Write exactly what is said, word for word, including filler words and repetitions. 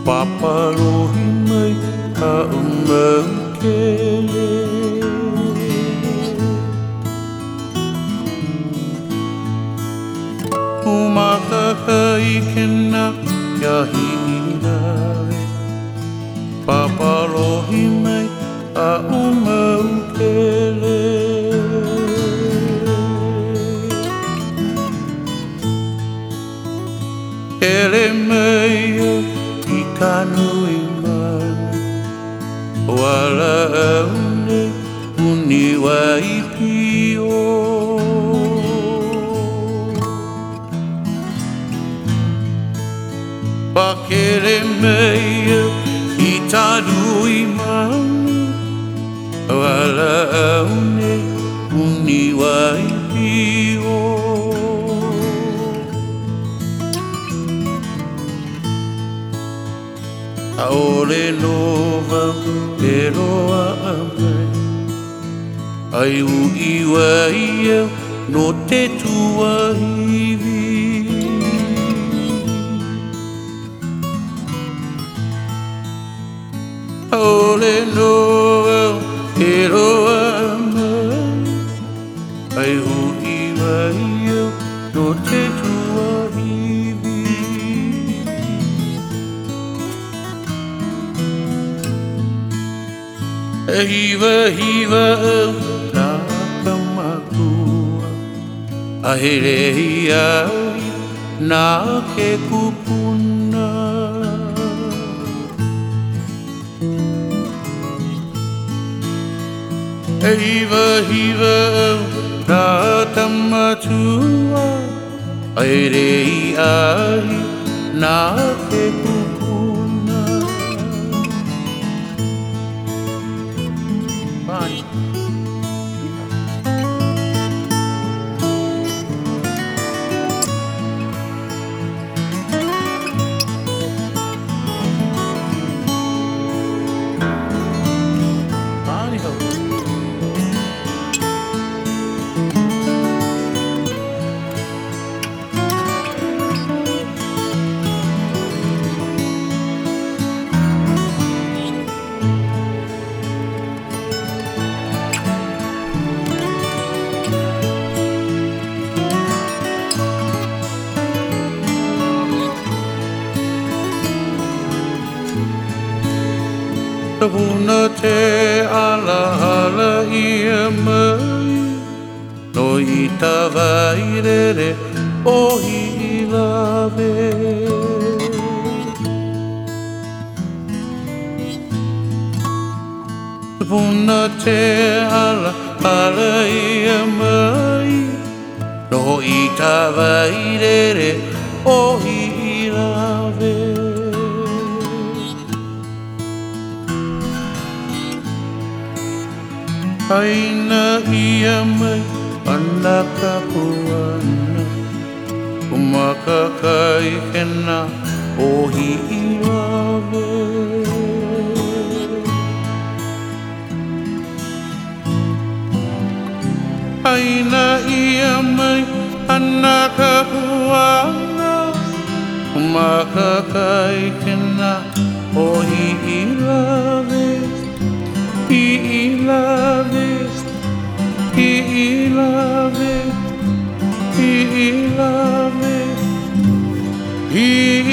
Papalohi mai ka umau kele Umaka kai kena kia hirawe Papalohi mai ka umau kele Kele mai i ka nui mana Wala aune uni wai pio Pakere mei i ta nui mana Wala aune uni wai pio Aole nova e roa amai Ai ui wai au no te tua hivi Aole nova e roa amai Ai ui wai au no te tua hivi Hiva hiva au nā kamakua Aherei ai nā ke kupuna Hiva hiva au nā tamatua Aherei ai nā ke kupuna Fine. Puna te ala ala ia mai No i ta vairere o hi lawe Puna te ala ala ia mai No i ta vairere o hi lawe Aina ia mai ana ka puana Umaka kai kena ohi ilawe Aina ia mai ana ka puana Umaka kai kena ohi ilawe I love it, I love it, I love it, I